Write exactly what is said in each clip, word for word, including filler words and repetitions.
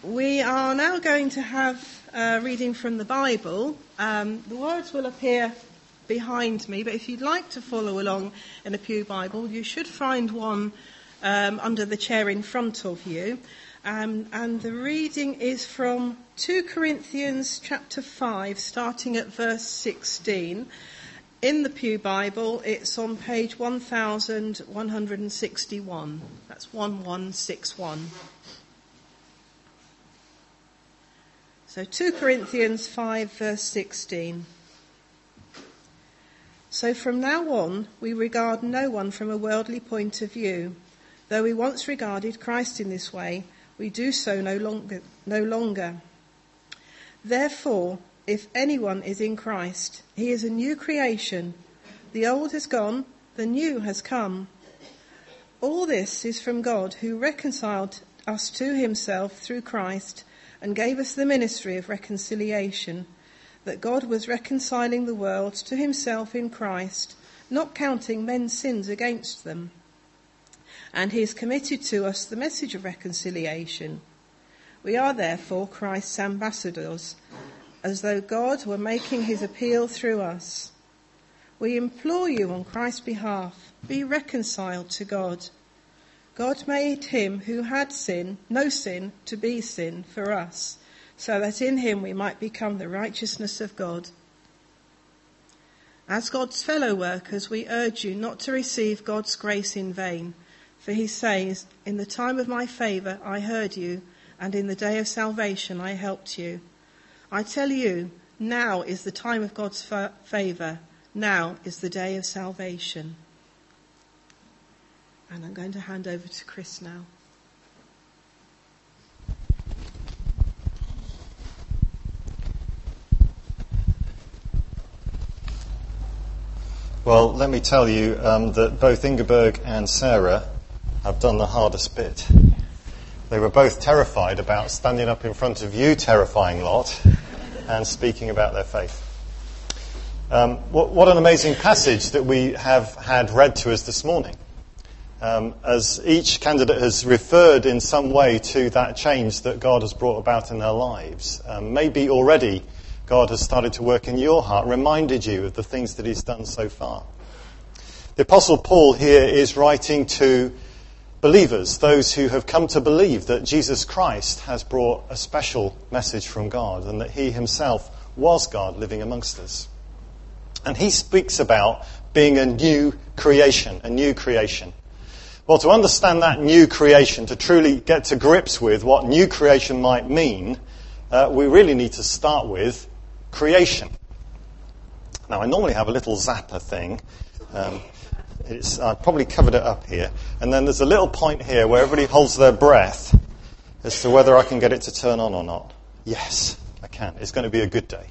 We are now going to have a reading from the Bible. Um, the words will appear behind me, but if you'd like to follow along in a Pew Bible, you should find one um, under the chair in front of you. Um, and the reading is from two Corinthians chapter five, starting at verse sixteen. In the Pew Bible, it's on page one thousand one hundred sixty-one. That's one one six one. So two Corinthians five, verse sixteen. So from now on, we regard no one from a worldly point of view. Though we once regarded Christ in this way, we do so no longer. No longer. Therefore, if anyone is in Christ, he is a new creation. The old has gone, the new has come. All this is from God, who reconciled us to himself through Christ and gave us the ministry of reconciliation, that God was reconciling the world to himself in Christ, not counting men's sins against them. And he has committed to us the message of reconciliation. We are therefore Christ's ambassadors, as though God were making his appeal through us. We implore you on Christ's behalf, be reconciled to God. God made him who had sin, no sin, to be sin for us, so that in him we might become the righteousness of God. As God's fellow workers, we urge you not to receive God's grace in vain, for he says, "In the time of my favour I heard you, and in the day of salvation I helped you." I tell you, now is the time of God's fa- favour. Now is the day of salvation. And I'm going to hand over to Chris now. Well, let me tell you um, that both Ingeborg and Sarah have done the hardest bit. They were both terrified about standing up in front of you, terrifying lot, and speaking about their faith. Um, what, what an amazing passage that we have had read to us this morning. Um, as each candidate has referred in some way to that change that God has brought about in their lives. Um, maybe already God has started to work in your heart, reminded you of the things that he's done so far. The Apostle Paul here is writing to believers, those who have come to believe that Jesus Christ has brought a special message from God and that he himself was God living amongst us. And he speaks about being a new creation, a new creation. Well, to understand that new creation, to truly get to grips with what new creation might mean, uh, we really need to start with creation. Now, I normally have a little zapper thing. Um, it's, I've probably covered it up here. And then there's a little point here where everybody holds their breath as to whether I can get it to turn on or not. Yes, I can. It's going to be a good day.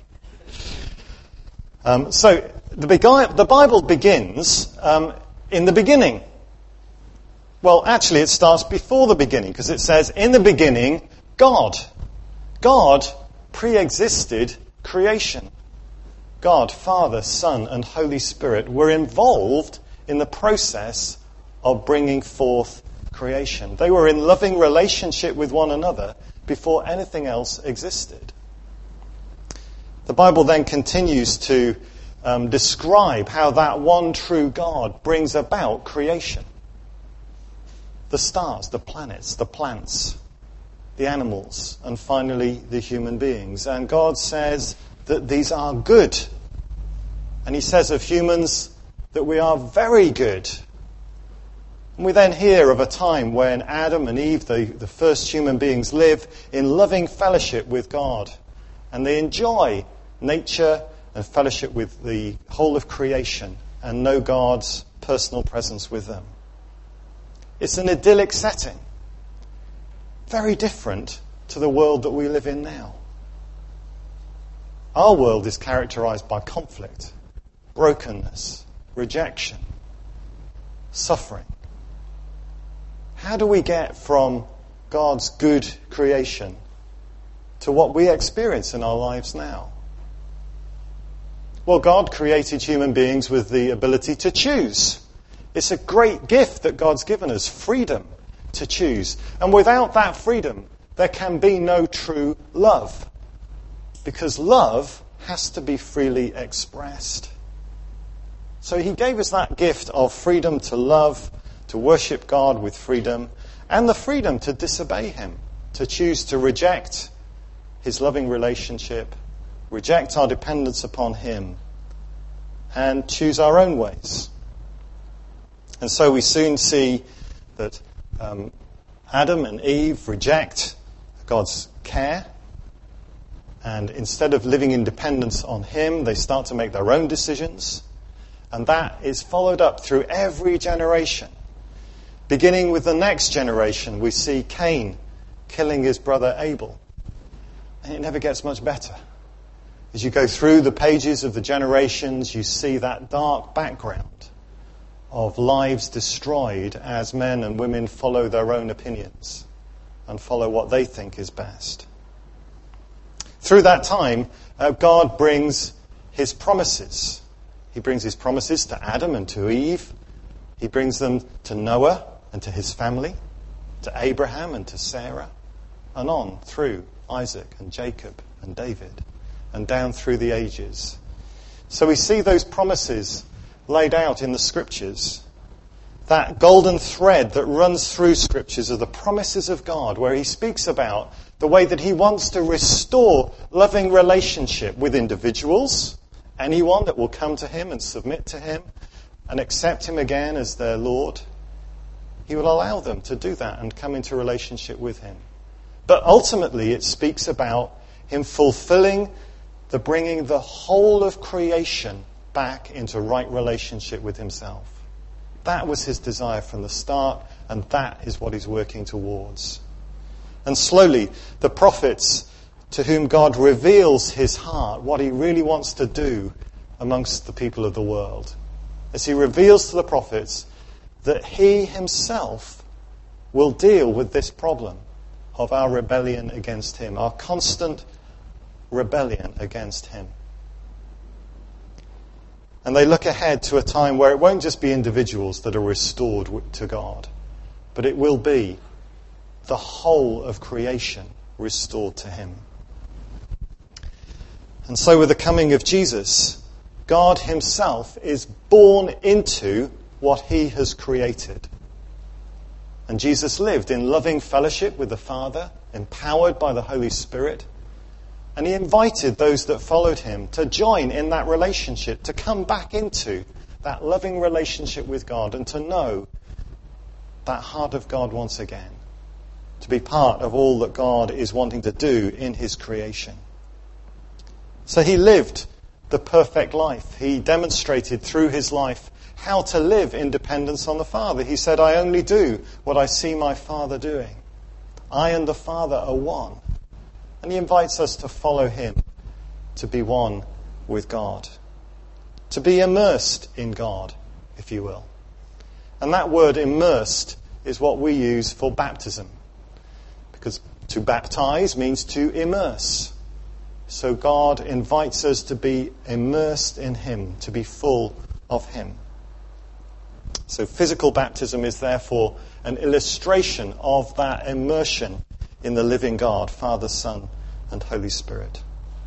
Um, so, the, begi- the Bible begins um, in the beginning. Well, actually, it starts before the beginning, because it says, in the beginning, God. God pre-existed creation. God, Father, Son, and Holy Spirit were involved in the process of bringing forth creation. They were in loving relationship with one another before anything else existed. The Bible then continues to um, describe how that one true God brings about creation. The stars, the planets, the plants, the animals, and finally the human beings. And God says that these are good. And he says of humans that we are very good. And we then hear of a time when Adam and Eve, the, the first human beings, live in loving fellowship with God. And they enjoy nature and fellowship with the whole of creation and know God's personal presence with them. It's an idyllic setting. Very different to the world that we live in now. Our world is characterized by conflict, brokenness, rejection, suffering. How do we get from God's good creation to what we experience in our lives now? Well, God created human beings with the ability to choose. It's a great gift that God's given us, freedom to choose. And without that freedom, there can be no true love. Because love has to be freely expressed. So he gave us that gift of freedom to love, to worship God with freedom, and the freedom to disobey him, to choose to reject his loving relationship, reject our dependence upon him, and choose our own ways. And so we soon see that um, Adam and Eve reject God's care, and instead of living in dependence on him, they start to make their own decisions. And that is followed up through every generation. Beginning with the next generation, we see Cain killing his brother Abel. And it never gets much better. As you go through the pages of the generations, you see that dark background of lives destroyed as men and women follow their own opinions and follow what they think is best. Through that time, uh, God brings his promises. He brings his promises to Adam and to Eve. He brings them to Noah and to his family, to Abraham and to Sarah, and on through Isaac and Jacob and David, and down through the ages. So we see those promises laid out in the Scriptures. That golden thread that runs through Scriptures are the promises of God, where he speaks about the way that he wants to restore loving relationship with individuals, anyone that will come to him and submit to him and accept him again as their Lord. He will allow them to do that and come into relationship with him. But ultimately it speaks about him fulfilling the bringing the whole of creation back into right relationship with himself. That was his desire from the start, and that is what he's working towards. And slowly, the prophets to whom God reveals his heart, what he really wants to do amongst the people of the world, as he reveals to the prophets that he himself will deal with this problem of our rebellion against him, our constant rebellion against him. And they look ahead to a time where it won't just be individuals that are restored to God, but it will be the whole of creation restored to him. And so with the coming of Jesus, God himself is born into what he has created. And Jesus lived in loving fellowship with the Father, empowered by the Holy Spirit. And he invited those that followed him to join in that relationship, to come back into that loving relationship with God and to know that heart of God once again, to be part of all that God is wanting to do in his creation. So he lived the perfect life. He demonstrated through his life how to live in dependence on the Father. He said, I only do what I see my Father doing. I and the Father are one. And he invites us to follow him, to be one with God, to be immersed in God, if you will. And that word immersed is what we use for baptism, because to baptize means to immerse. So God invites us to be immersed in him, to be full of him. So physical baptism is therefore an illustration of that immersion in the living God, Father, Son, and Holy Spirit.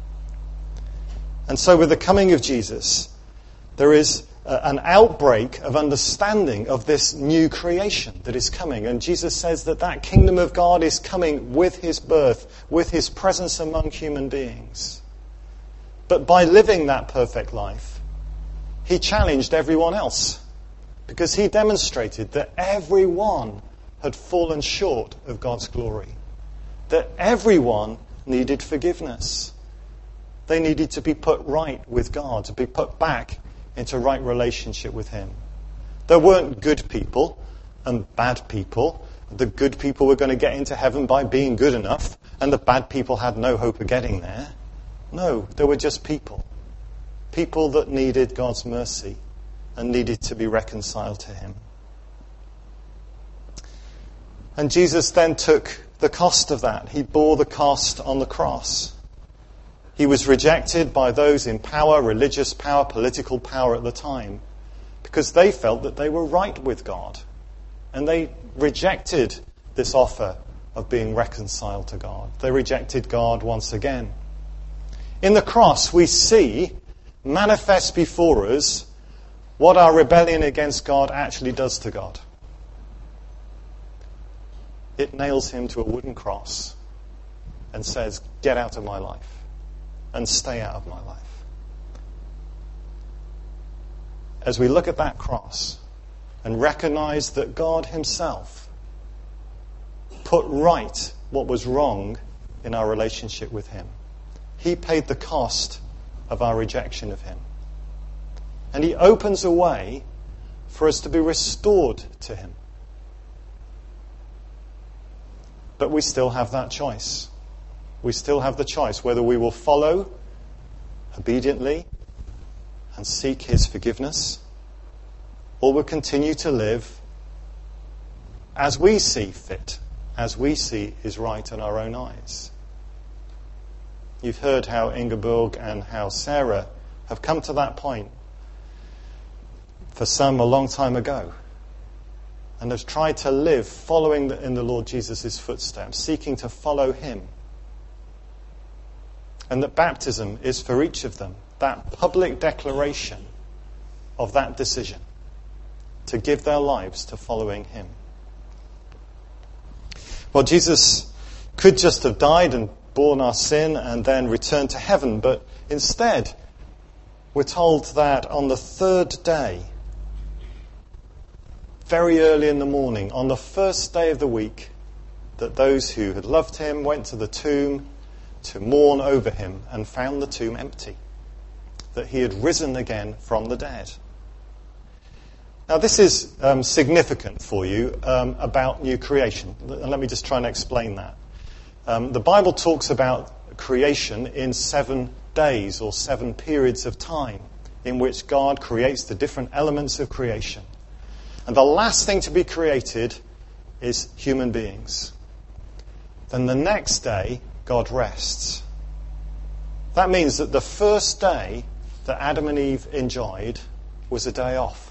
And so with the coming of Jesus, there is a, an outbreak of understanding of this new creation that is coming. And Jesus says that that kingdom of God is coming with his birth, with his presence among human beings. But by living that perfect life, he challenged everyone else, because he demonstrated that everyone had fallen short of God's glory. That everyone needed forgiveness. They needed to be put right with God, to be put back into right relationship with him. There weren't good people and bad people. The good people were going to get into heaven by being good enough, and the bad people had no hope of getting there. No, they were just people. People that needed God's mercy and needed to be reconciled to him. And Jesus then took the cost of that. He bore the cost on the cross. He was rejected by those in power, religious power, political power at the time, because they felt that they were right with God. And they rejected this offer of being reconciled to God. They rejected God once again. In the cross, we see manifest before us what our rebellion against God actually does to God. It nails him to a wooden cross and says, get out of my life and stay out of my life. As we look at that cross and recognize that God himself put right what was wrong in our relationship with him. He paid the cost of our rejection of him. And he opens a way for us to be restored to him. But we still have that choice. We still have the choice whether we will follow obediently and seek his forgiveness, or we'll continue to live as we see fit, as we see is right in our own eyes. You've heard how Ingeborg and how Sarah have come to that point, for some a long time ago, and have tried to live following the, in the Lord Jesus' footsteps, seeking to follow him. And that baptism is for each of them that public declaration of that decision to give their lives to following him. Well, Jesus could just have died and borne our sin and then returned to heaven, but instead we're told that on the third day, very early in the morning, on the first day of the week, that those who had loved him went to the tomb to mourn over him and found the tomb empty, that he had risen again from the dead. Now this is um, significant for you um, about new creation. And let me just try and explain that. Um, the Bible talks about creation in seven days or seven periods of time in which God creates the different elements of creation. And the last thing to be created is human beings. Then the next day, God rests. That means that the first day that Adam and Eve enjoyed was a day off.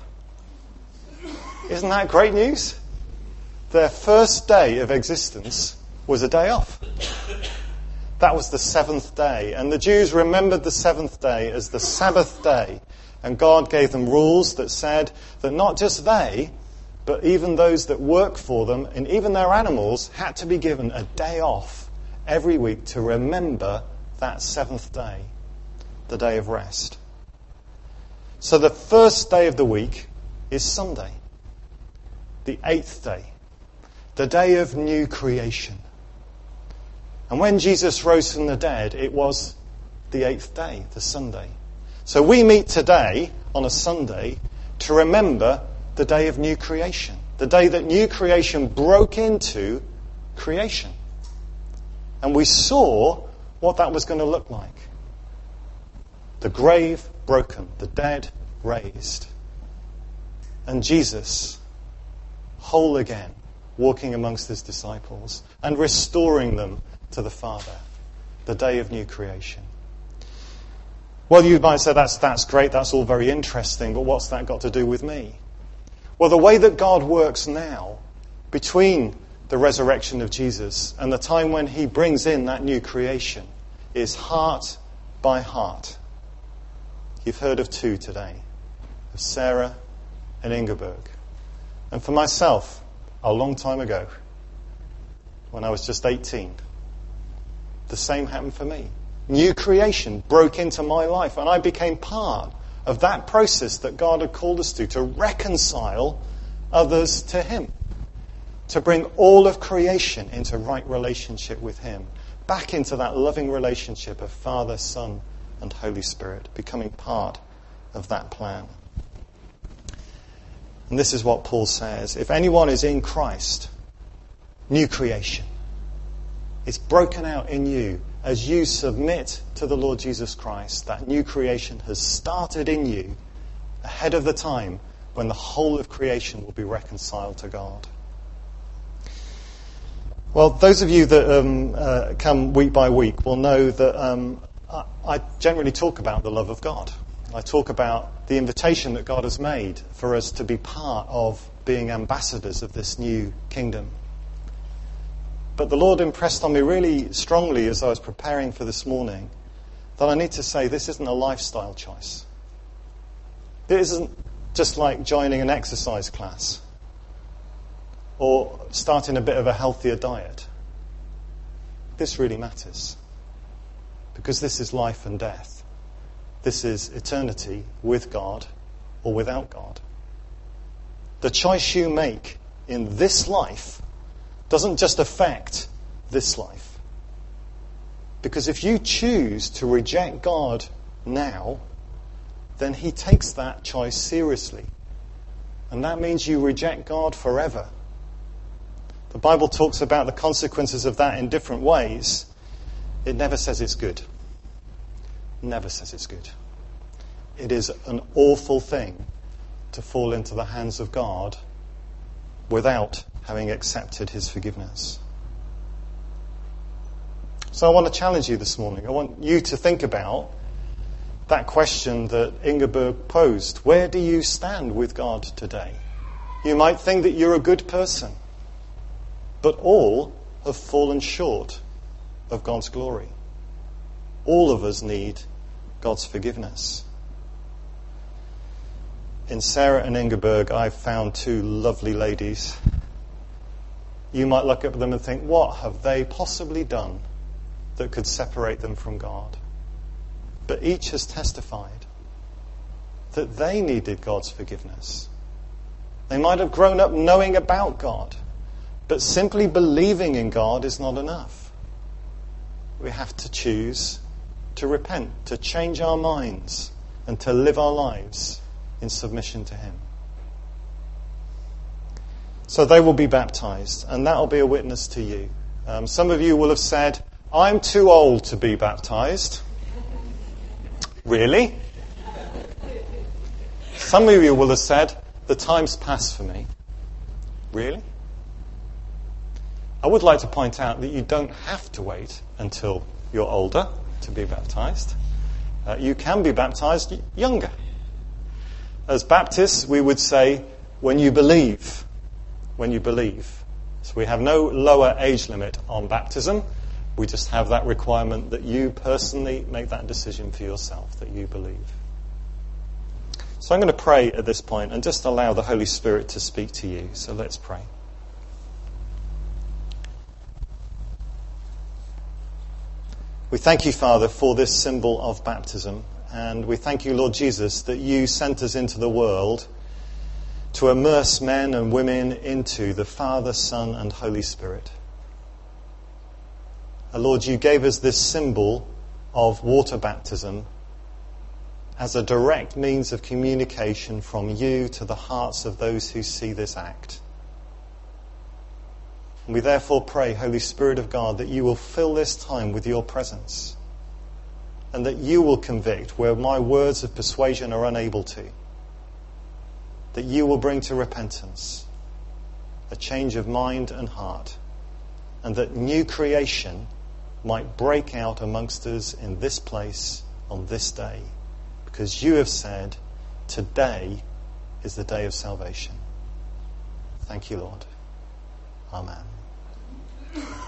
Isn't that great news? Their first day of existence was a day off. That was the seventh day. And the Jews remembered the seventh day as the Sabbath day. And God gave them rules that said that not just they, but even those that work for them and even their animals had to be given a day off every week to remember that seventh day, the day of rest. So the first day of the week is Sunday, the eighth day, the day of new creation. And when Jesus rose from the dead, it was the eighth day, the Sunday. So we meet today on a Sunday to remember the day of new creation, the day that new creation broke into creation. And we saw what that was going to look like. The grave broken, the dead raised. And Jesus, whole again, walking amongst his disciples and restoring them to the Father, the day of new creation. Well, you might say, that's, that's great, that's all very interesting, but what's that got to do with me? Well, the way that God works now, between the resurrection of Jesus and the time when he brings in that new creation, is heart by heart. You've heard of two today, of Sarah and Ingeborg. And for myself, a long time ago, when I was just eighteen, the same happened for me. New creation broke into my life, and I became part of that process that God had called us to, to reconcile others to him, to bring all of creation into right relationship with him, back into that loving relationship of Father, Son, and Holy Spirit, becoming part of that plan. And this is what Paul says: if anyone is in Christ, new creation. It's broken out in you as you submit to the Lord Jesus Christ. That new creation has started in you ahead of the time when the whole of creation will be reconciled to God. Well, those of you that um, uh, come week by week will know that um, I, I generally talk about the love of God. I talk about the invitation that God has made for us to be part of being ambassadors of this new kingdom. But the Lord impressed on me really strongly as I was preparing for this morning that I need to say this isn't a lifestyle choice. This isn't just like joining an exercise class or starting a bit of a healthier diet. This really matters because this is life and death. This is eternity with God or without God. The choice you make in this life doesn't just affect this life. Because if you choose to reject God now, then he takes that choice seriously. And that means you reject God forever. The Bible talks about the consequences of that in different ways. It never says it's good. Never says it's good. It is an awful thing to fall into the hands of God without having accepted his forgiveness. So I want to challenge you this morning. I want you to think about that question that Ingeborg posed. Where do you stand with God today? You might think that you're a good person, but all have fallen short of God's glory. All of us need God's forgiveness. In Sarah and Ingeborg, I've found two lovely ladies. You might look at them and think, what have they possibly done that could separate them from God? But each has testified that they needed God's forgiveness. They might have grown up knowing about God, but simply believing in God is not enough. We have to choose to repent, to change our minds, and to live our lives in submission to him. So they will be baptized, and that will be a witness to you. Um, some of you will have said, I'm too old to be baptized. Really? Some of you will have said, the time's passed for me. Really? I would like to point out that you don't have to wait until you're older to be baptized. Uh, you can be baptized younger. As Baptists, we would say, when you believe. When you believe. So we have no lower age limit on baptism. We just have that requirement that you personally make that decision for yourself, that you believe. So I'm going to pray at this point and just allow the Holy Spirit to speak to you. So let's pray. We thank you, Father, for this symbol of baptism. And we thank you, Lord Jesus, that you sent us into the world to immerse men and women into the Father, Son, and Holy Spirit. And Lord, you gave us this symbol of water baptism as a direct means of communication from you to the hearts of those who see this act. And we therefore pray, Holy Spirit of God, that you will fill this time with your presence and that you will convict where my words of persuasion are unable to. That you will bring to repentance a change of mind and heart, and that new creation might break out amongst us in this place on this day, because you have said today is the day of salvation. Thank you, Lord. Amen.